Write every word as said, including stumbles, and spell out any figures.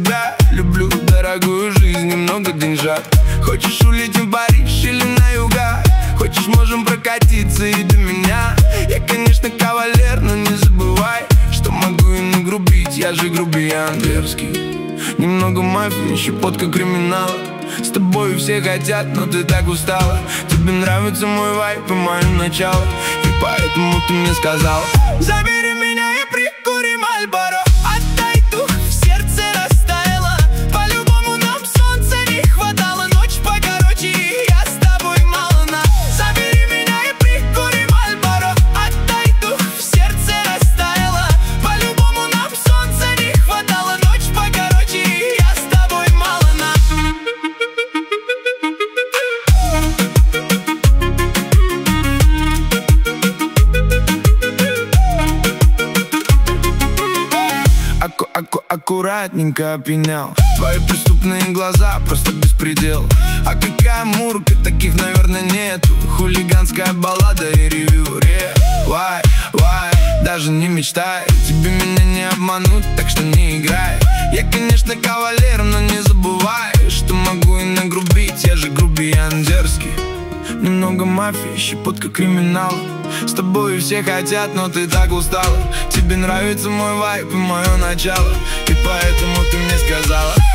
тебя. Люблю дорогую жизнь, немного деньжат. Хочешь, улетим в Париж или на юга? Хочешь, можем прокатиться и до меня. Я, конечно, кавалер, но не забывай, что могу и нагрубить, я же грубиян дерзкий. Немного мафии, щепотка криминала. С тобой все хотят, но ты так устала. Тебе нравится мой вайб и мое начало, и поэтому ты мне сказала: забери меня и прикури Мальборо. Отдай дух, в сердце растаяло. По-любому нам солнца не хватало. Ночь покороче, и я с тобой мало на. Забери меня и прикури Мальборо. Отдай дух, в сердце растаяло. По-любому нам солнца не хватало. Ночь покороче, и я с тобой мало на. Аку -аку Аккуратненько опьянял. Твои преступные глаза, просто беспредел. А какая мурка, таких, наверное, нету. Хулиганская баллада и ревью. Вай, вай, даже не мечтай. Тебе меня не обмануть, так что не играй. Я, конечно, кавалер, но не забывай, что могу и нагрубить, я же грубиян дерзкий. Немного мафии, щепотка криминала. С тобой все хотят, но ты так устала. Тебе нравится мой вайб и мое начало, и поэтому ты мне сказала: